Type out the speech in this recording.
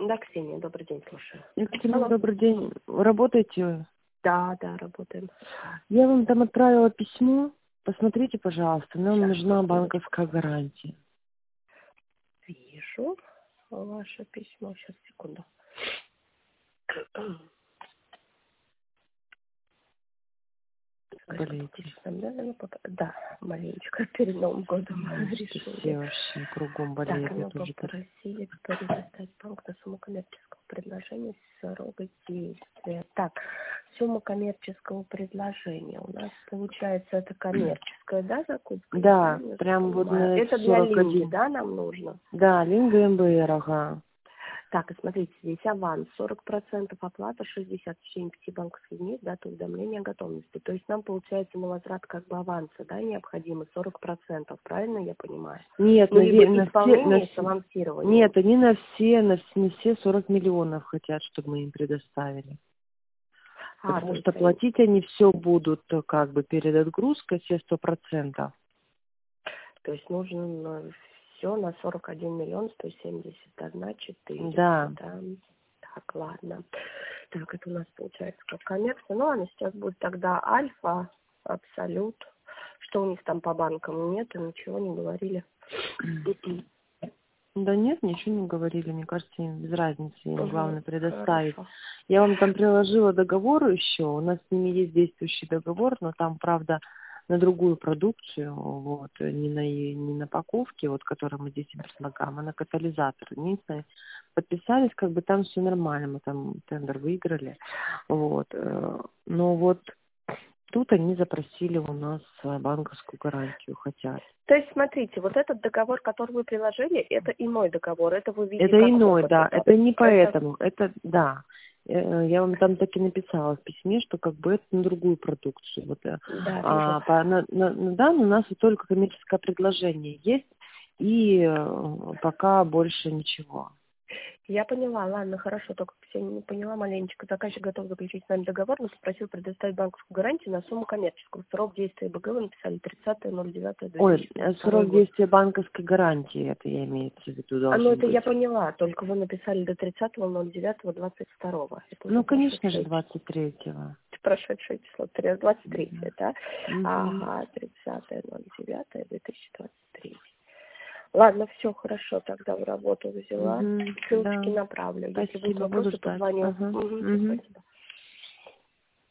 Да, Ксения, добрый день, слушаю. Екатерина, Алло. добрый день. Вы работаете? Да, работаем. Я вам там отправила письмо. Посмотрите, пожалуйста, нам Сейчас, нужна секундочку. банковская гарантия. Вижу ваше письмо. Сейчас, секунду. Болеете? Да, маленечко перед Новым годом Что решили. все вообще кругом болеют. Так, Я мы тоже так. попросили предоставить банк на сумму коммерческого предложения с срока действия. Так, сумма коммерческого предложения. У нас получается это коммерческая, да, закупка? Да, прям вот на Это для Линги, 41. да, нам нужно? Да, Линга МБР, ага. Так, и смотрите, здесь аванс 40%, оплата 60 в течение 5 банковских дней, дата уведомления о готовности. То есть нам получается на возврат как бы аванса, да, необходимо 40%, правильно я понимаю? Нет, Ну, либо на исполнение все, с авансированием. нет, они не все 40 миллионов хотят, чтобы мы им предоставили. То Потому есть что они, платить они все будут как бы перед отгрузкой, все 100%. то есть нужно все на 41 миллион 171 400. Да. Да? Так, ладно. Так, это у нас получается как коммерция. Ну, ладно, сейчас будет тогда Альфа, Абсолют. Что у них там по банкам? Нету, ничего не говорили. Да нет, ничего не говорили. Мне кажется, им без разницы. Им главное предоставить. Хорошо. Я вам там приложила договор еще. У нас с ними есть действующий договор, но там, правда, на другую продукцию, вот, не на паковке, вот, которую мы здесь им предлагаем, а на катализатор. Единственное, подписались, как бы там все нормально, мы там тендер выиграли, вот. Но вот тут они запросили у нас банковскую гарантию, хотят. То есть, смотрите, вот этот договор, который вы приложили, это иной договор. Это вы видите Это как иной, опыт. да, это не поэтому, это, да. Я вам там так и написала в письме, что как бы это на другую продукцию. Вот, Да, вижу. на данный у нас вот только коммерческое предложение есть, и пока больше ничего. Я поняла, ладно, хорошо, только Ксения не поняла маленечко. Заказчик готов заключить с нами договор, но попросил предоставить банковскую гарантию на сумму коммерческого. Срок действия БГ вы написали 30.09.2022 Ой, срок год. действия банковской гарантии, это я имею в виду, Ну должен это быть. я поняла, только вы написали до 30.09.22. Это уже Ну, конечно же, прошедшее 23-го. прошедшее число, 23, да? Угу. Ага, 30.09.2023. Ладно, все хорошо, тогда в работу взяла. Угу. Ссылочки Да. направлю. Если будут Спасибо, буду вопросы, ждать. позвоню. Ага. Угу, Угу. спасибо.